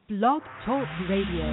Blog Talk Radio.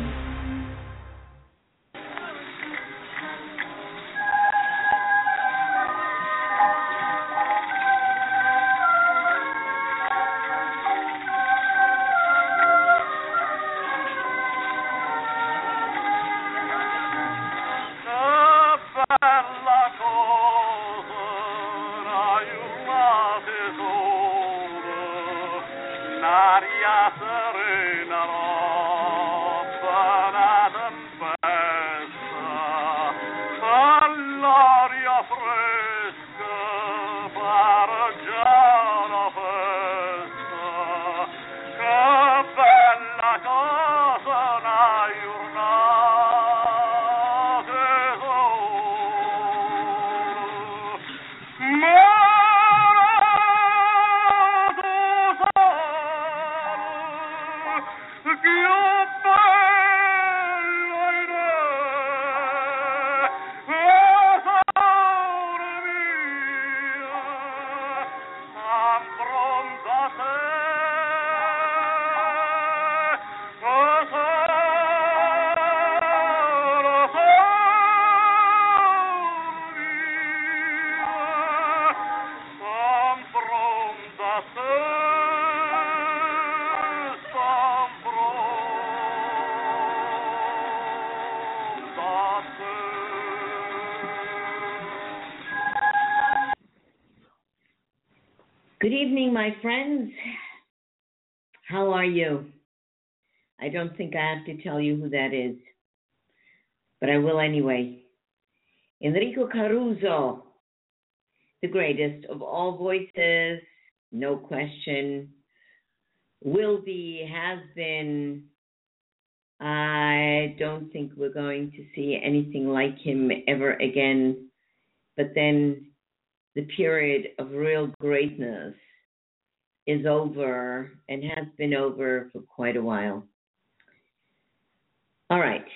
Good evening, my friends. How are you? I don't think I have to tell you who that is, but I will anyway. Enrico Caruso, the greatest of all voices, no question, will be, has been. I don't think we're going to see anything like him ever again, but then the period of real greatness is over and has been over for quite a while. All right.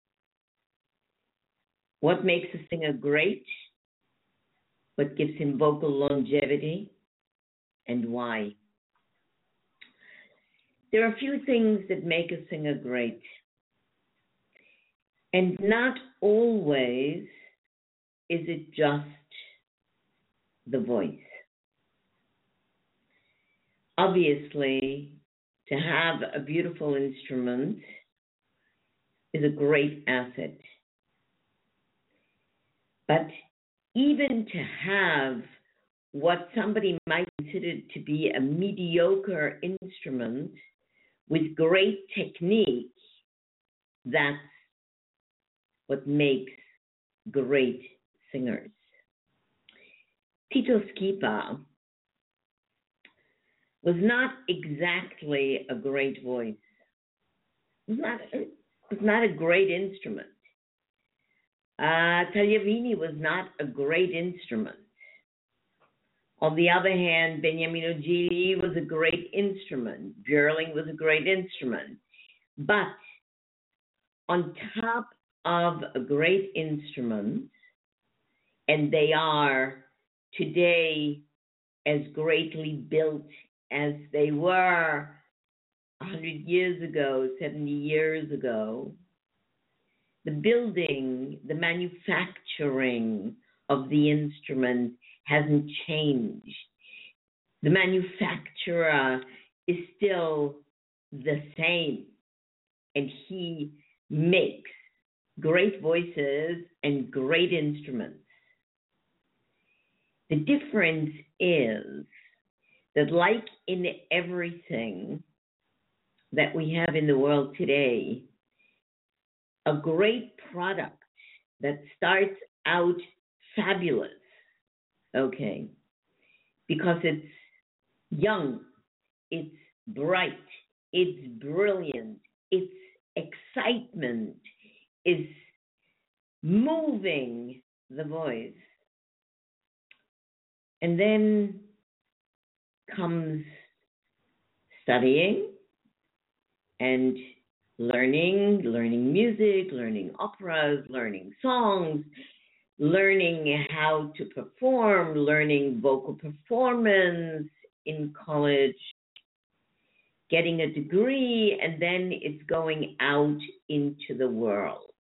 What makes a singer great? What gives him vocal longevity? And why? There are a few things that make a singer great. And not always is it just the voice. Obviously, to have a beautiful instrument is a great asset. But even to have what somebody might consider to be a mediocre instrument with great technique, that's what makes great singers. Tito Schipa was not exactly a great voice. It was not a great instrument. Tagliavini was not a great instrument. On the other hand, Beniamino Gigli was a great instrument. Björling was a great instrument. But on top of a great instrument, and they are today as greatly built as they were 100 years ago, 70 years ago, the building, the manufacturing of the instrument hasn't changed. The manufacturer is still the same, and he makes great voices and great instruments. The difference is that, like in everything that we have in the world today, a great product that starts out fabulous, okay, because it's young, it's bright, it's brilliant, its excitement is moving the voice. And then comes studying and learning music, learning operas, learning songs, learning how to perform, learning vocal performance in college. getting a degree, and then it's going out into the world.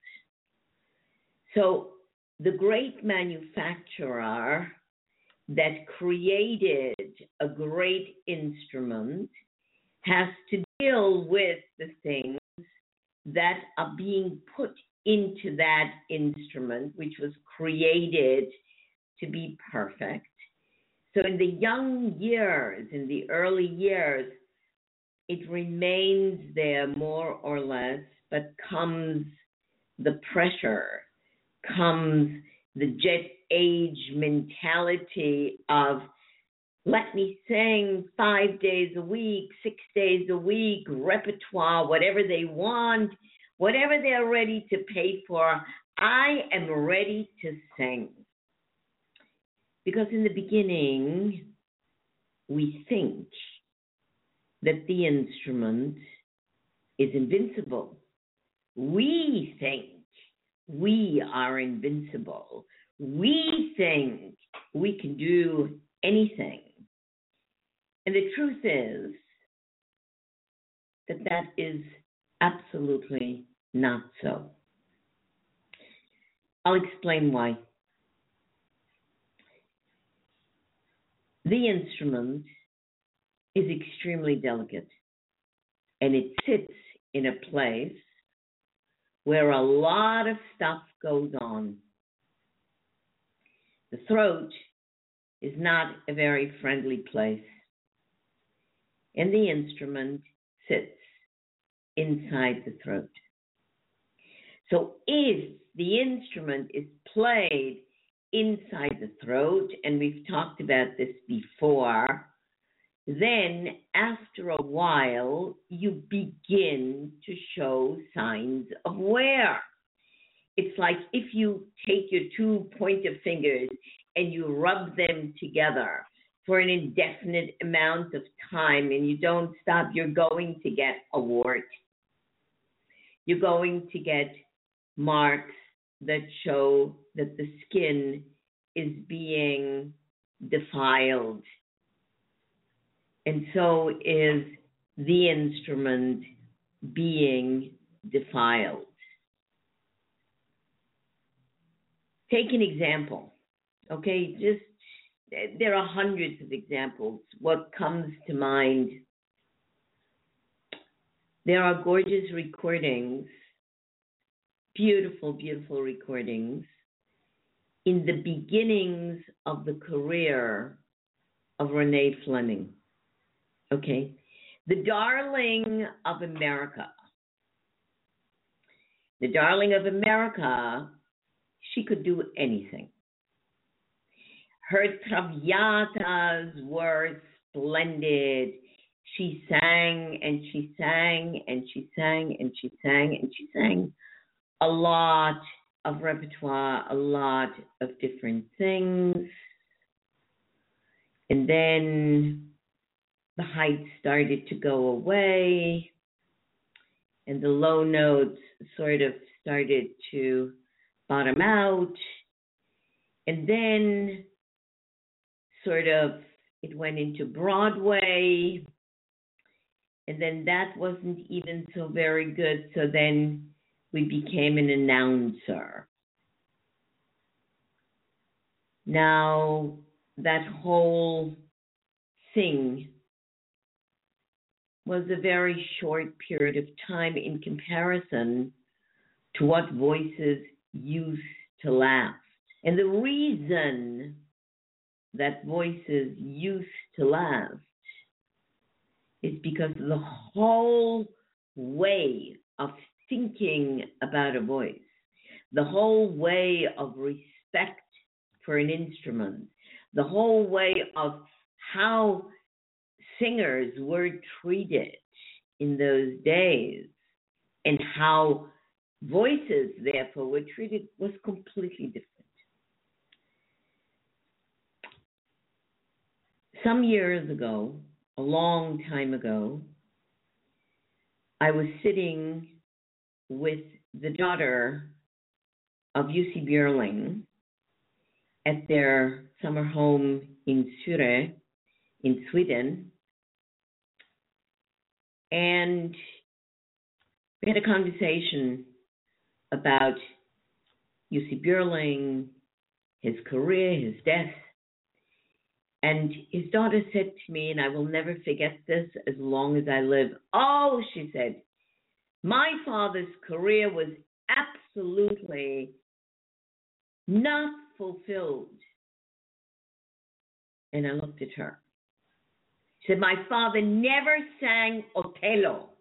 So the great manufacturer that created a great instrument has to deal with the things that are being put into that instrument, which was created to be perfect. So in the young years, in the early years, it remains there more or less, but comes the pressure, comes the jet age mentality of, let me sing 5 days a week, 6 days a week, repertoire, whatever they want, whatever they're ready to pay for. I am ready to sing. Because in the beginning, we think that the instrument is invincible. We think we are invincible. We think we can do anything. And the truth is that that is absolutely not so. I'll explain why. The instrument is extremely delicate, and it sits in a place where a lot of stuff goes on. The throat is not a very friendly place, and the instrument sits inside the throat. So if the instrument is played inside the throat, and we've talked about this before, then after a while, you begin to show signs of wear. It's like if you take your two pointer fingers and you rub them together for an indefinite amount of time and you don't stop, you're going to get a wart. You're going to get marks that show that the skin is being defiled. And so is the instrument being defiled. Take an example, okay? There are hundreds of examples. What comes to mind? There are gorgeous recordings, beautiful, beautiful recordings in the beginnings of the career of Renee Fleming. Okay, the darling of America. The darling of America, she could do anything. Her traviatas were splendid. She sang and she sang and she sang and she sang and she sang a lot of repertoire, a lot of different things. And then the heights started to go away and the low notes sort of started to bottom out. And then sort of it went into Broadway. And then that wasn't even so very good. So then we became an announcer. Now, that whole thing was a very short period of time in comparison to what voices used to last. And the reason that voices used to last is because the whole way of thinking about a voice, the whole way of respect for an instrument, the whole way of how singers were treated in those days and how voices therefore were treated was completely different. Some years ago, a long time ago, I was sitting with the daughter of Jussi Björling at their summer home in Sure in Sweden. And we had a conversation about Jussi Björling, his career, his death. And his daughter said to me, and I will never forget this as long as I live, "Oh," she said, "my father's career was absolutely not fulfilled." And I looked at her. She said, "My father never sang Otello."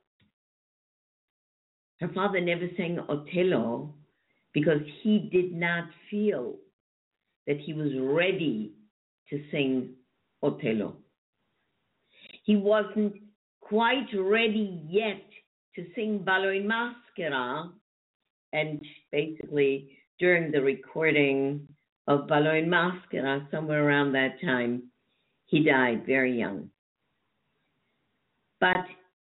Her father never sang Otello because he did not feel that he was ready to sing Otello. He wasn't quite ready yet to sing Ballo in Maschera. And basically, during the recording of Ballo in Maschera, somewhere around that time, he died very young. But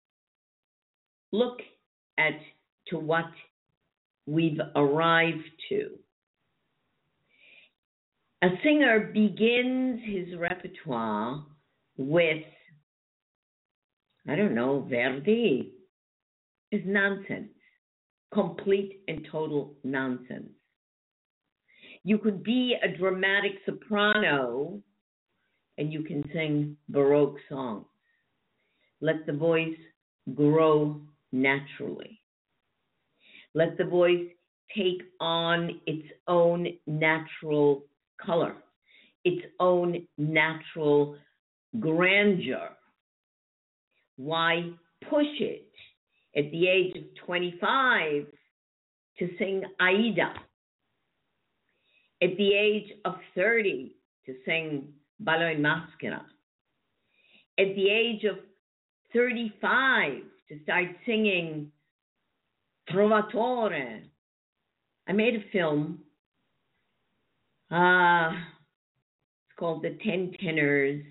look to what we've arrived to. A singer begins his repertoire with, I don't know, Verdi. It's nonsense. Complete and total nonsense. You could be a dramatic soprano and you can sing Baroque songs. Let the voice grow naturally. Let the voice take on its own natural color, its own natural grandeur. Why push it at the age of 25 to sing Aida? At the age of 30 to sing Ballo in Maschera? At the age of 35 to start singing Trovatore? I made a film. It's called The 10 Tenors.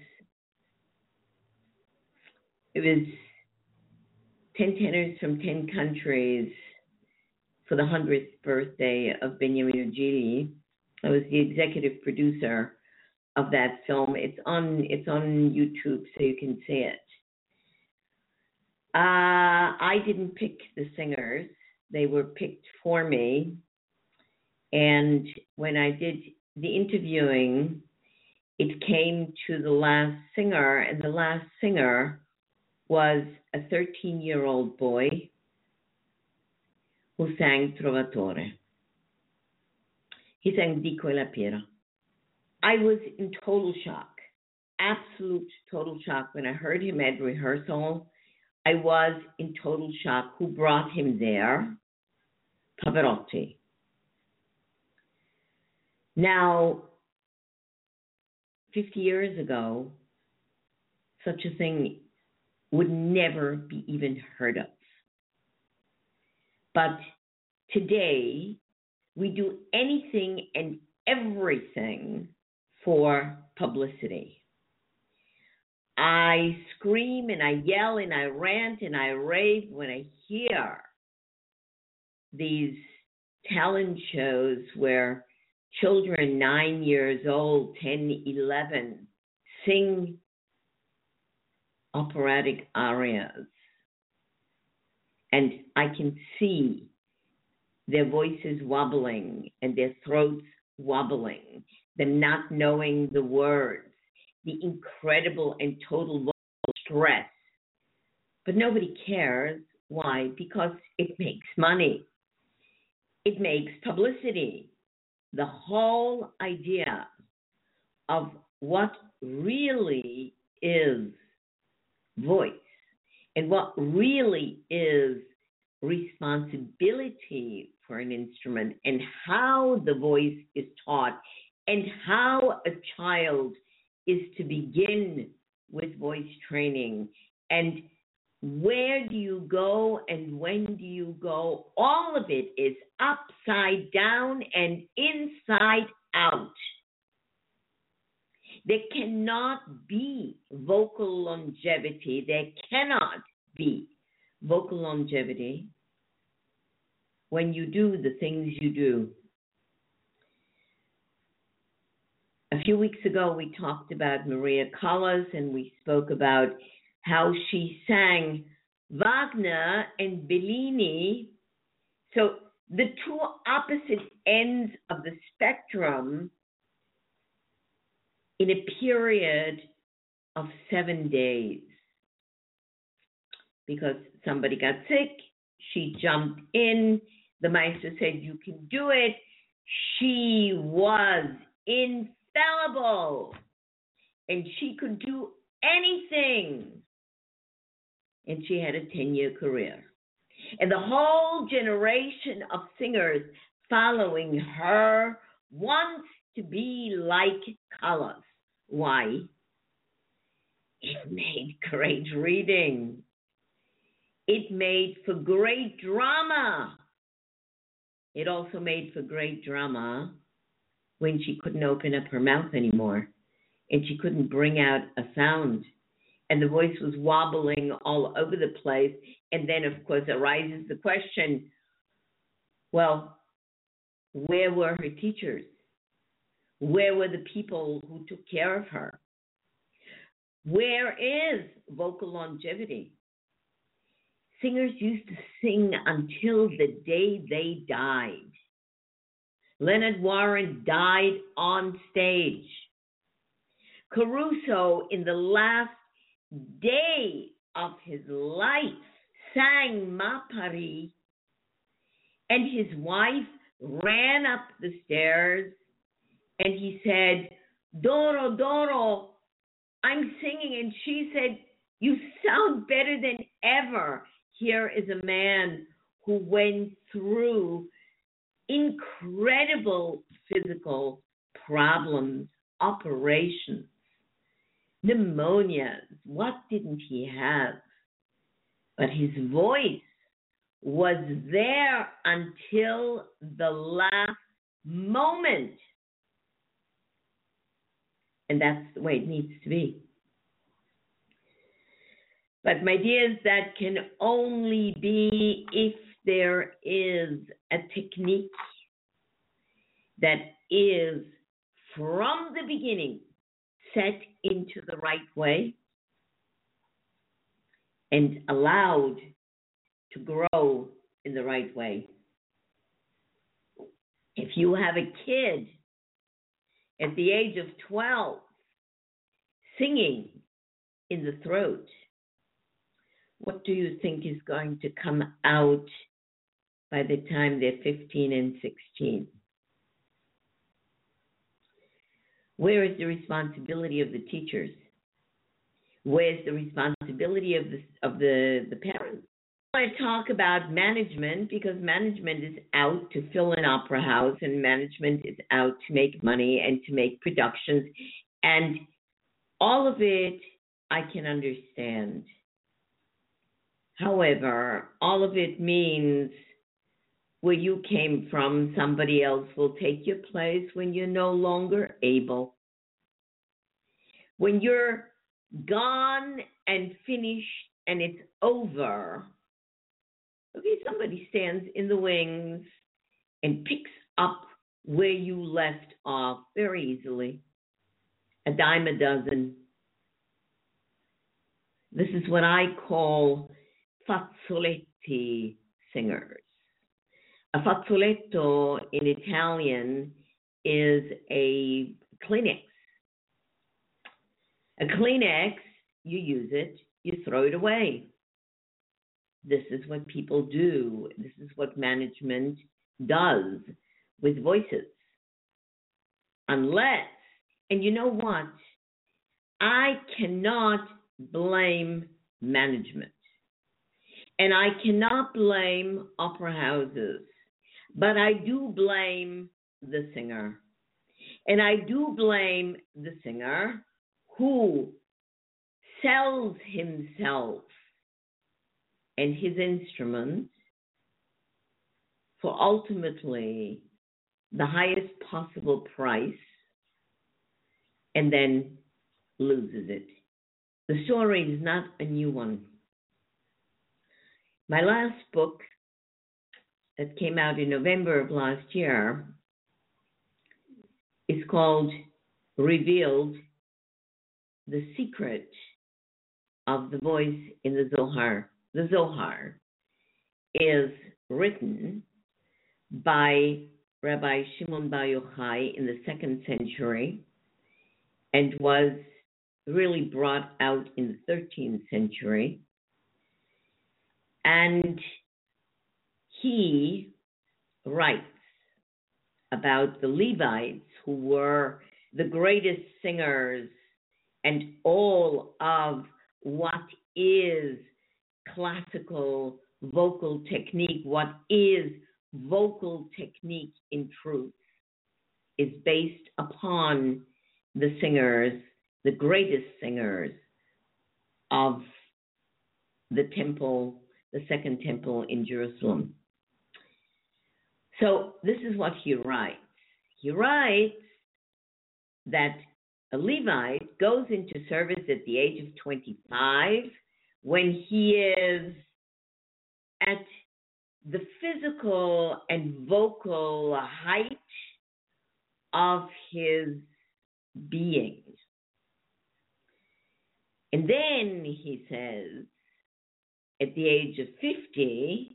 It was 10 tenors from 10 countries for the 100th birthday of Beniamino Gigli. I was the executive producer of that film. It's on YouTube, so you can see it. I didn't pick the singers. They were picked for me. And when I did the interviewing, it came to the last singer, and the last singer was a 13-year-old boy who sang Trovatore. He sang Dico e la Pira. I was in total shock, absolute total shock. When I heard him at rehearsal, I was in total shock. Who brought him there? Pavarotti. Now, 50 years ago, such a thing would never be even heard of. But today, we do anything and everything for publicity. I scream and I yell and I rant and I rave when I hear these talent shows where children 9 years old, 10, 11, sing operatic arias. And I can see their voices wobbling and their throats wobbling, them not knowing the words, the incredible and total vocal stress. But nobody cares. Why? Because it makes money. It makes publicity. The whole idea of what really is voice and what really is responsibility for an instrument and how the voice is taught and how a child is to begin with voice training and where do you go and when do you go, all of it is upside down and inside out. There cannot be vocal longevity. There cannot be vocal longevity when you do the things you do. A few weeks ago, we talked about Maria Callas and we spoke about how she sang Wagner and Bellini, so the two opposite ends of the spectrum in a period of 7 days. Because somebody got sick, she jumped in, the maestro said, you can do it. She was infallible, and she could do anything. And she had a 10-year career. And the whole generation of singers following her wants to be like Callas. Why? It made great reading. It made for great drama. It also made for great drama when she couldn't open up her mouth anymore and she couldn't bring out a sound. And the voice was wobbling all over the place. And then, of course, arises the question, well, where were her teachers? Where were the people who took care of her? Where is vocal longevity? Singers used to sing until the day they died. Leonard Warren died on stage. Caruso, in the last day of his life, sang Ma Paris, and his wife ran up the stairs and he said, Doro, Doro, I'm singing. And she said, you sound better than ever. Here is a man who went through incredible physical problems, operations, pneumonias. What didn't he have? But his voice was there until the last moment. And that's the way it needs to be. But my dears, that can only be if there is a technique that is from the beginning set into the right way and allowed to grow in the right way. If you have a kid at the age of 12 singing in the throat, what do you think is going to come out by the time they're 15 and 16? Where is the responsibility of the teachers? Where's the responsibility of the parents? I want to talk about management because management is out to fill an opera house and management is out to make money and to make productions. And all of it I can understand. However, all of it means where you came from, somebody else will take your place when you're no longer able. When you're gone and finished and it's over, okay, somebody stands in the wings and picks up where you left off very easily. A dime a dozen. This is what I call fazzoletti singers. A fazzoletto in Italian is a Kleenex. A Kleenex, you use it, you throw it away. This is what people do. This is what management does with voices. Unless, and you know what? I cannot blame management. And I cannot blame opera houses. But I do blame the singer. And I do blame the singer who sells himself and his instrument for ultimately the highest possible price and then loses it. The story is not a new one. My last book that came out in November of last year is called Revealed, the Secret of the Voice in the Zohar. the Zohar, is written by Rabbi Shimon Bar Yochai in the 2nd century and was really brought out in the 13th century. And he writes about the Levites, who were the greatest singers, and all of what is classical vocal technique, what is vocal technique in truth, is based upon the singers, the greatest singers of the temple, the Second Temple in Jerusalem. So this is what he writes. He writes that a Levite goes into service at the age of 25 when he is at the physical and vocal height of his being. And then he says, at the age of 50,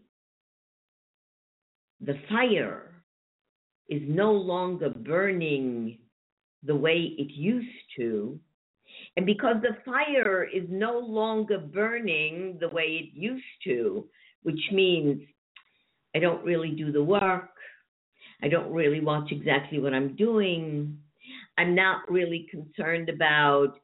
the fire is no longer burning the way it used to. And because the fire is no longer burning the way it used to, which means I don't really do the work, I don't really watch exactly what I'm doing, I'm not really concerned about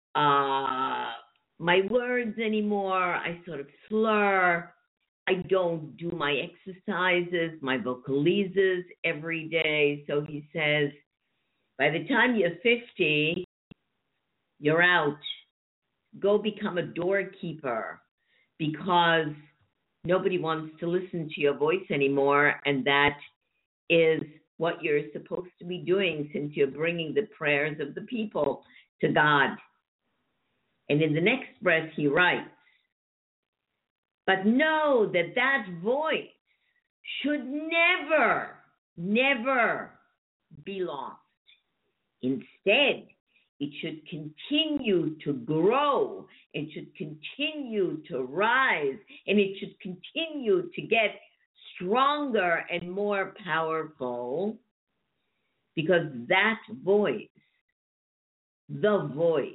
my words anymore, I sort of slur, I don't do my exercises, my vocalizes every day. So he says, by the time you're 50, you're out. Go become a doorkeeper, because nobody wants to listen to your voice anymore, and that is what you're supposed to be doing, since you're bringing the prayers of the people to God. And in the next breath he writes, but know that that voice should never, never be lost. Instead, it should continue to grow, it should continue to rise, and it should continue to get stronger and more powerful, because that voice, the voice,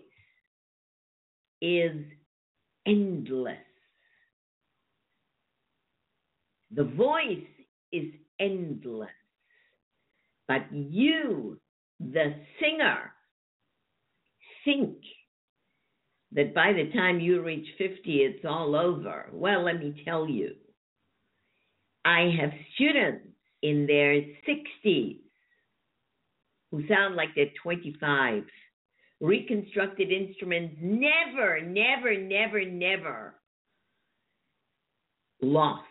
is endless. The voice is endless, but you, the singer, think that by the time you reach 50, it's all over. Well, let me tell you, I have students in their 60s who sound like they're 25. Reconstructed instruments never, never, never, never lost.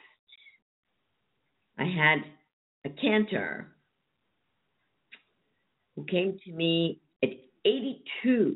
I had a cantor who came to me at 82,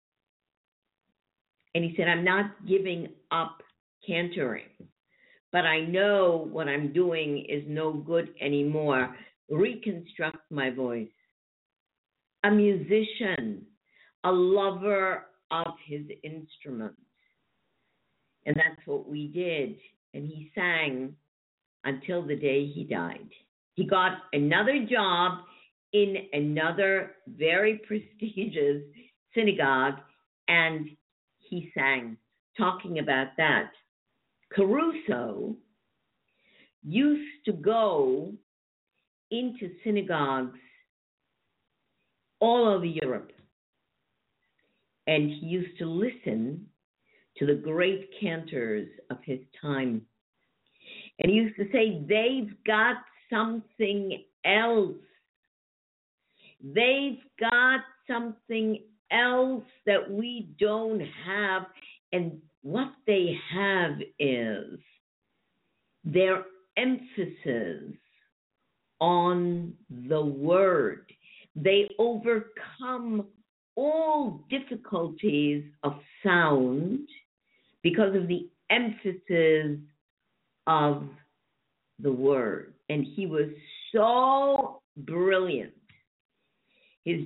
and he said, I'm not giving up cantoring, but I know what I'm doing is no good anymore. Reconstruct my voice. A musician, a lover of his instrument. And that's what we did. And he sang until the day he died. He got another job in another very prestigious synagogue, and he sang, talking about that. Caruso used to go into synagogues all over Europe, and he used to listen to the great cantors of his time. And he used to say, they've got something else. They've got something else that we don't have. And what they have is their emphasis on the word. They overcome all difficulties of sound because of the emphasis of the word. And he was so brilliant. His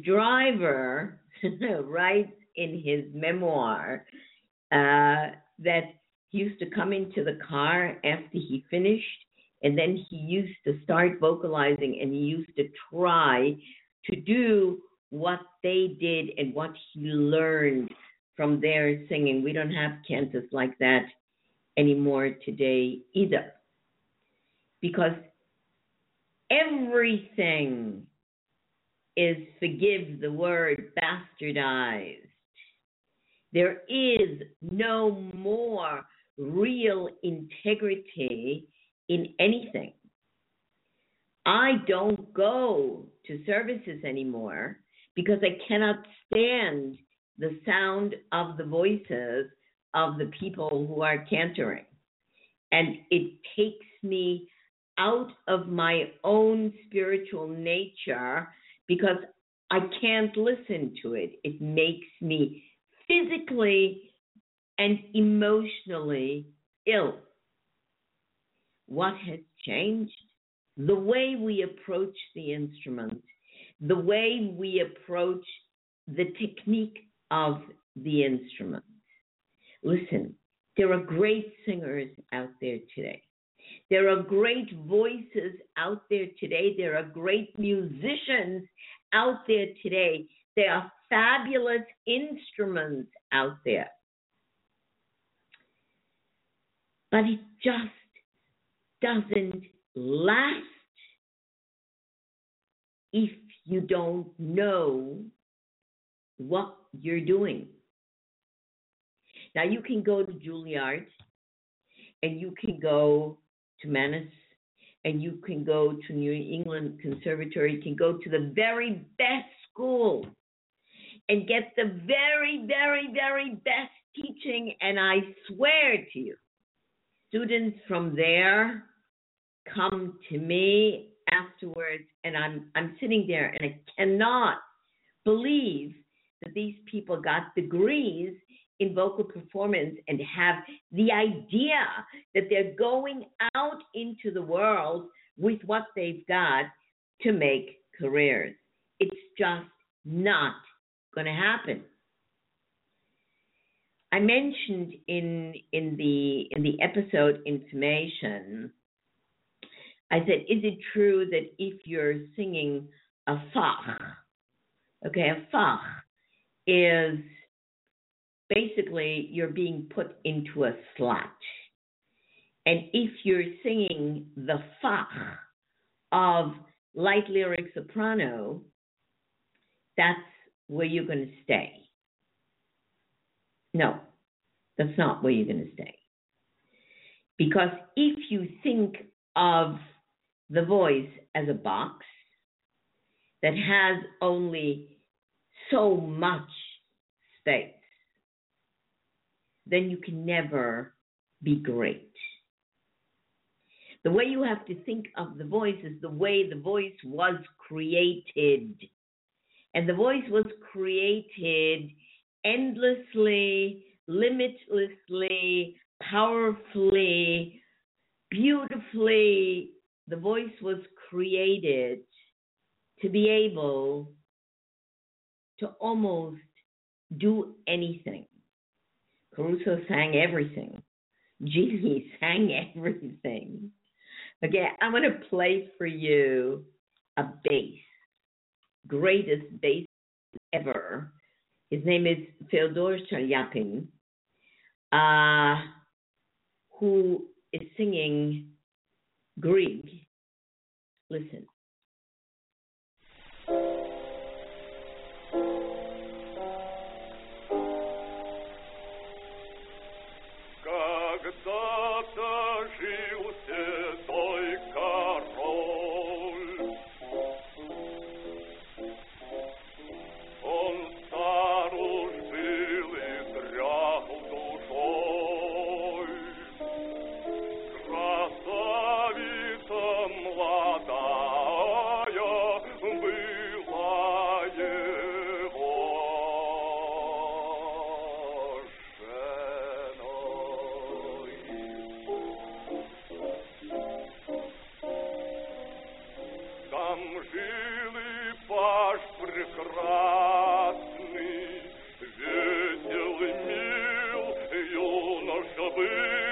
driver writes in his memoir that he used to come into the car after he finished, and then he used to start vocalizing, and he used to try to do what they did and what he learned from their singing. We don't have cantos like that anymore today either, because everything is, forgive the word, bastardized. There is no more real integrity in anything. I don't go to services anymore because I cannot stand the sound of the voices of the people who are cantering. And it takes me out of my own spiritual nature because I can't listen to it. It makes me physically and emotionally ill. What has changed? The way we approach the instrument, the way we approach the technique of the instrument. Listen, there are great singers out there today. There are great voices out there today. There are great musicians out there today. There are fabulous instruments out there. But it just doesn't last if you don't know what you're doing. Now, you can go to Juilliard, and you can go to Mannes, and you can go to New England Conservatory. You can go to the very best school and get the very, very, very best teaching, and I swear to you, students from there come to me afterwards, and I'm sitting there, and I cannot believe that these people got degrees in vocal performance and have the idea that they're going out into the world with what they've got to make careers. It's just not going to happen. I mentioned in the episode information, I said, is it true that if you're singing a Fach, okay, a Fach is basically you're being put into a slot. And if you're singing the Fach of light lyric soprano, that's where you're going to stay. No, that's not where you're going to stay. Because if you think of the voice as a box that has only so much space, then you can never be great. The way you have to think of the voice is the way the voice was created. And the voice was created endlessly, limitlessly, powerfully, beautifully. The voice was created to be able to almost do anything. Caruso sang everything. Gigi sang everything. Okay, I'm going to play for you a bass, greatest bass ever. His name is Fyodor Chaliapin, who is singing Grieg. Listen. Когда-то жил седой король, он стар уж был и дрях душой. Красавица молодая была его женой. Там жил и паж прекрасный, весел, мил, юноша был.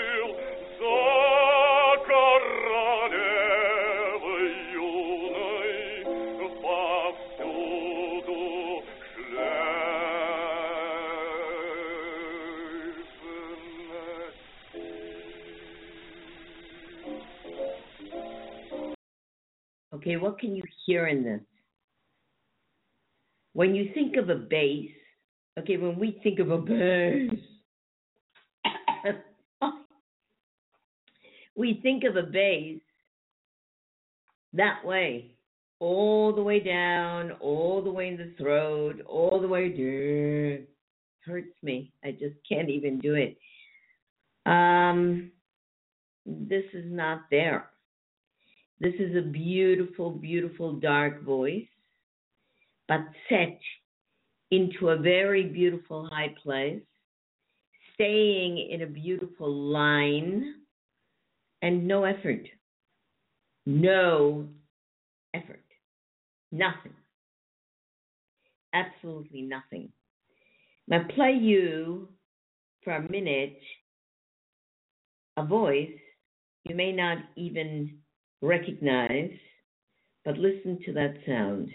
Okay, what can you hear in this? When you think of a bass, okay, when we think of a bass, we think of a bass that way, all the way down, all the way in the throat, all the way down. Hurts me. I just can't even do it. This is not there. This is a beautiful, beautiful dark voice, but set into a very beautiful high place, staying in a beautiful line, and no effort. No effort. Nothing. Absolutely nothing. Now play you for a minute a voice you may not even recognize, but listen to that sound.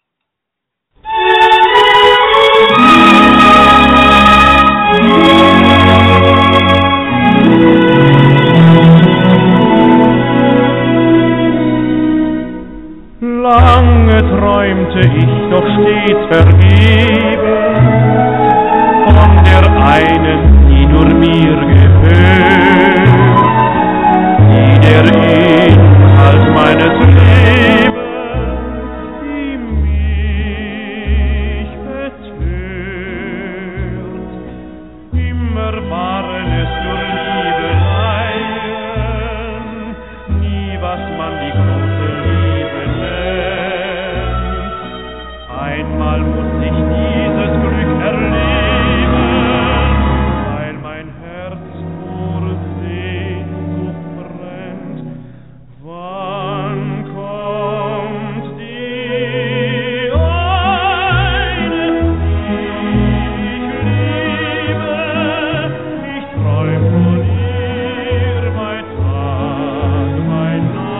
Lange träumte ich doch stets vergebens von der einen, die nur mir gehört, die der Inhalt meines Lebens, die mich betört. Immer waren es nur Liebeleien, nie was man die große Liebe nennt. Einmal muss ich dieses Glück erleben, weil mein Herz vor Sehnsucht brennt. Wann kommt die eine, die ich liebe? Ich träum von ihr bei Tag, bei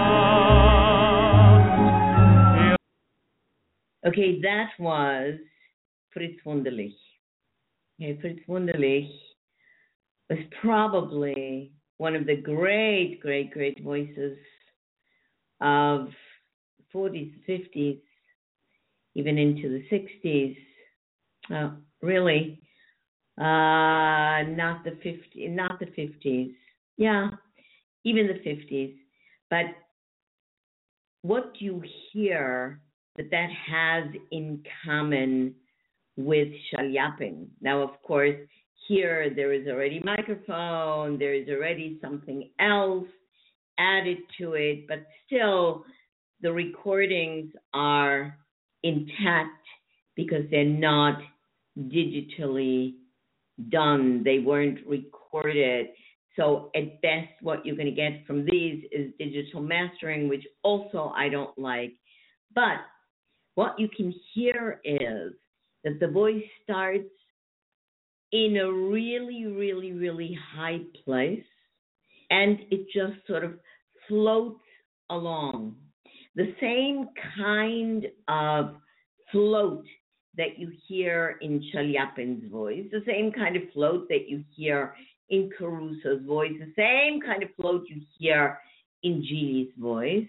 Nacht. Okay, that was Fritz Wunderlich. Okay, Fritz Wunderlich was probably one of the great, great, great voices of 40s, 50s, even into the 60s. Really, not the 50s. Yeah, even the 50s. But what you hear that has in common with Chaliapin. Now, of course, here there is already microphone, there is already something else added to it, but still the recordings are intact because they're not digitally done. They weren't recorded. So at best, what you're going to get from these is digital mastering, which also I don't like. But what you can hear is that the voice starts in a really, really, really high place, and it just sort of floats along. The same kind of float that you hear in Chaliapin's voice, the same kind of float that you hear in Caruso's voice, the same kind of float you hear in Gili's voice.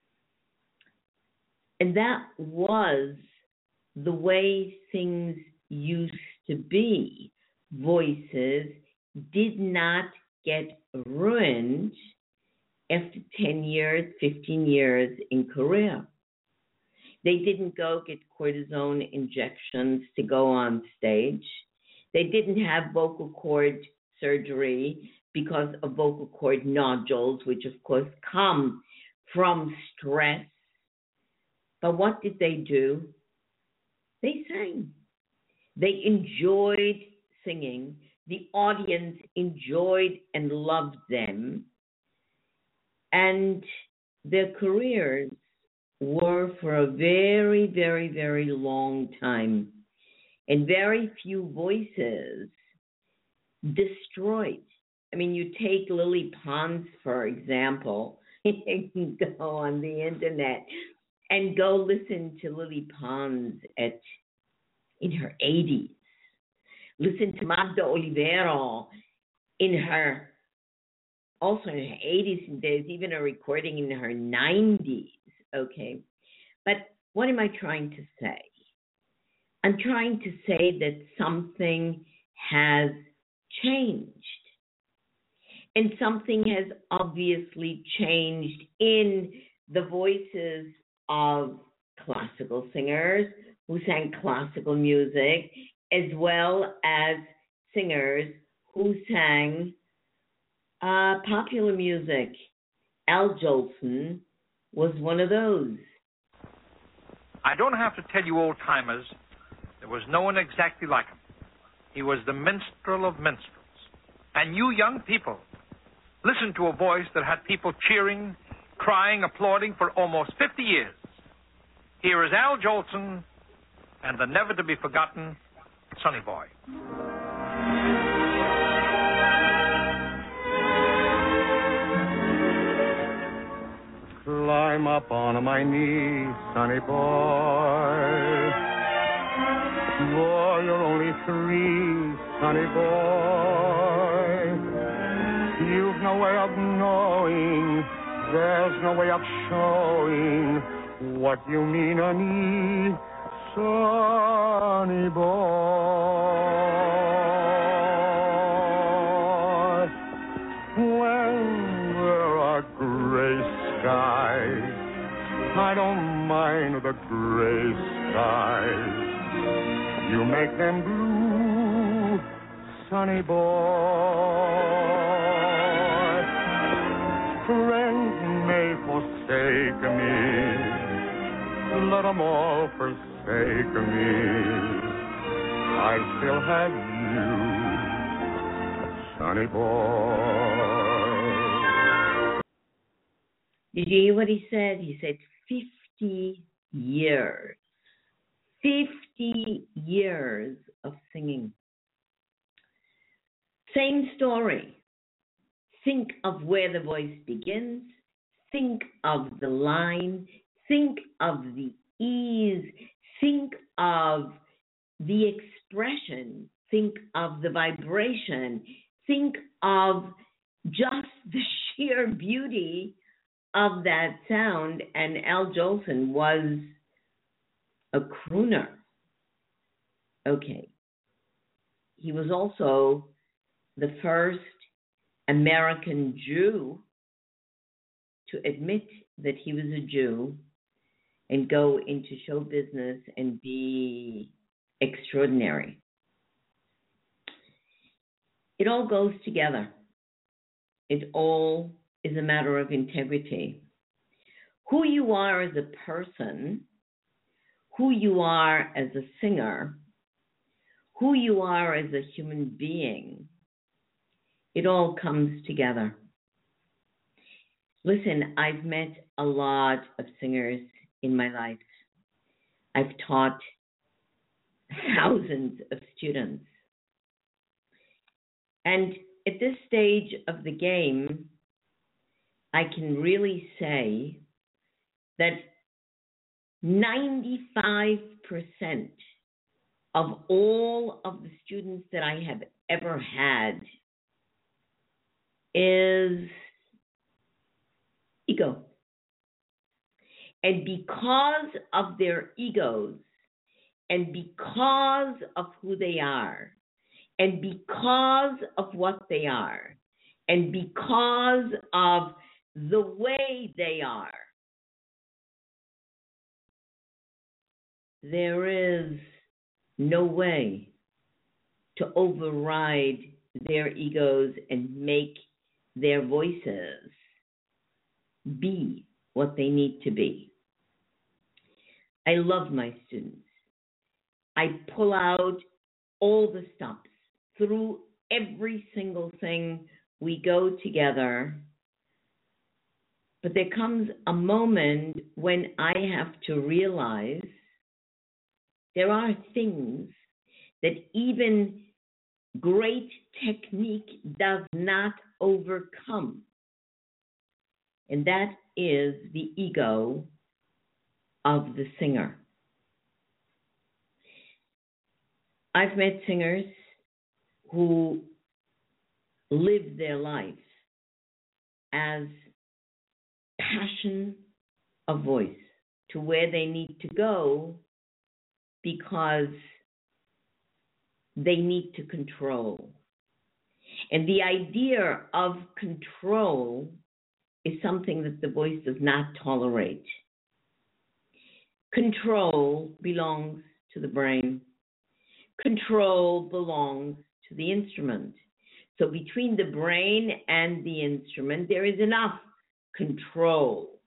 And that was the way things used to be. Voices did not get ruined after 10 years, 15 years in Korea. They didn't go get cortisone injections to go on stage. They didn't have vocal cord surgery because of vocal cord nodules, which of course come from stress. But what did they do? They sang. They enjoyed singing. The audience enjoyed and loved them. And their careers were for a very, very, very long time. And very few voices destroyed. I mean, you take Lily Pons, for example. You can go on the internet and go listen to Lily Pons in her 80s. Listen to Magda Olivero also in her 80s, and there's even a recording in her 90s. okay? But what am I trying to say? I'm trying to say that something has changed. And something has obviously changed in the voices of classical singers who sang classical music, as well as singers who sang popular music. Al Jolson was one of those. I don't have to tell you old-timers, there was no one exactly like him. He was the minstrel of minstrels. And you young people, listen to a voice that had people cheering, crying, applauding for almost 50 years. Here is Al Jolson and the never-to-be-forgotten Sonny Boy. Climb up on my knee, sonny boy. Boy, you're only 3, sonny boy. You've no way of knowing, there's no way of showing what you mean to me, sonny boy. When there are gray skies, I don't mind the gray skies. You make them blue, sonny boy. Friends may forsake me, let them all forsake me. I still have you, sonny boy. Did you hear what he said? He said 50 years. 50 years of singing. Same story. Think of where the voice begins. Think of the line. Think of the ease. Think of the expression. Think of the vibration. Think of just the sheer beauty of that sound. And Al Jolson was a crooner. Okay. He was also the first American Jew to admit that he was a Jew and go into show business and be extraordinary. It all goes together. It all is a matter of integrity. Who you are as a person, who you are as a singer, who you are as a human being, it all comes together. Listen, I've met a lot of singers in my life. I've taught thousands of students. And at this stage of the game, I can really say that 95% of all of the students that I have ever had is ego. And because of their egos, and because of who they are, and because of what they are, and because of the way they are, there is no way to override their egos and make their voices be what they need to be. I love my students. I pull out all the stops through every single thing. We go together. But there comes a moment when I have to realize there are things that even great technique does not overcome. And that is the ego of the singer. I've met singers who live their life as passion a voice to where they need to go because they need to control. And the idea of control is something that the voice does not tolerate. Control belongs to the brain. Control belongs to the instrument. So between the brain and the instrument, there is enough control.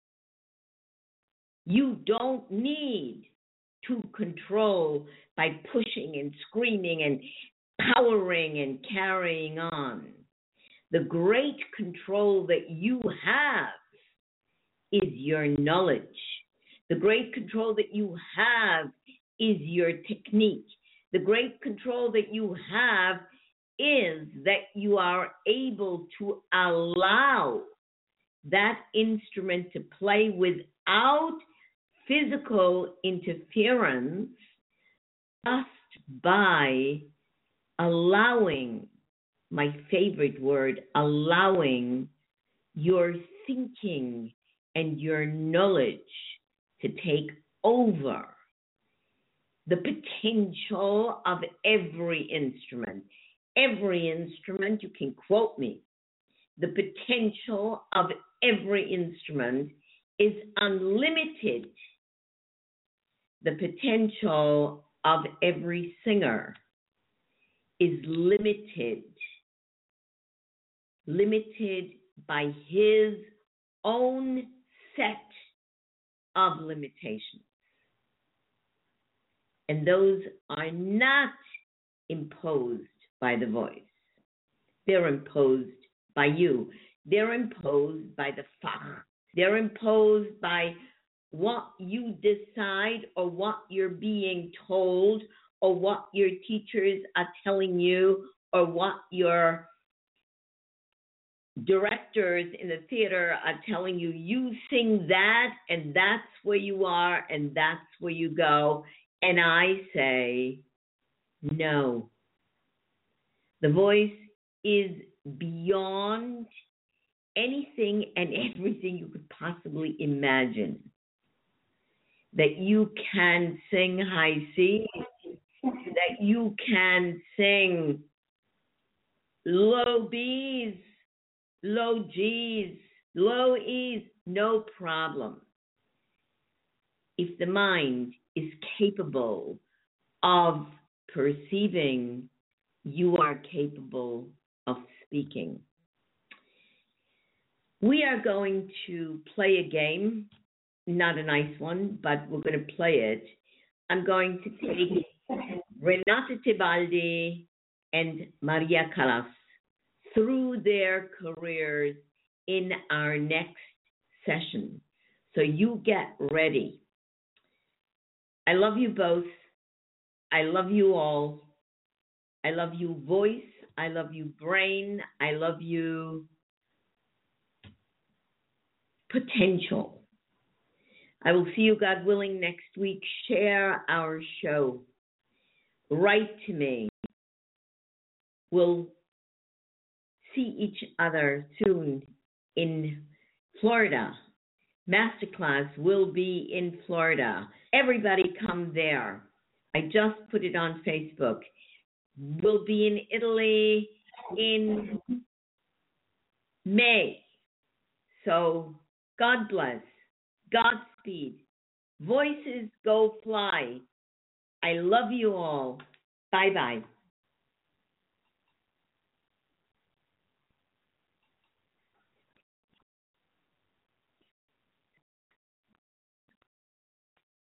You don't need to control by pushing and screaming and powering and carrying on. The great control that you have is your knowledge. The great control that you have is your technique. The great control that you have is that you are able to allow that instrument to play without physical interference, just by allowing, my favorite word, allowing your thinking and your knowledge to take over the potential of every instrument. Every instrument, you can quote me, the potential of every instrument is unlimited. The potential of every singer is limited by his own set of limitations. And those are not imposed by the voice. They're imposed by you. They're imposed by the Fach. They're imposed by what you decide or what you're being told or what your teachers are telling you or what your directors in the theater are telling you. You sing that and that's where you are and that's where you go. And I say, no. The voice is beyond anything and everything you could possibly imagine. That you can sing high C, that you can sing low B's, low G's, low E's, no problem. If the mind is capable of perceiving, you are capable of speaking. We are going to play a game, not a nice one, but we're going to play it. I'm going to take Renata Tebaldi and Maria Callas through their careers in our next session. So you get ready. I love you both. I love you all. I love you voice. I love you brain. I love you potential. I will see you, God willing, next week. Share our show. Write to me. We'll see each other soon in Florida. Masterclass will be in Florida. Everybody come there. I just put it on Facebook. We'll be in Italy in May. So God bless. Godspeed. Voices go fly. I love you all. Bye-bye.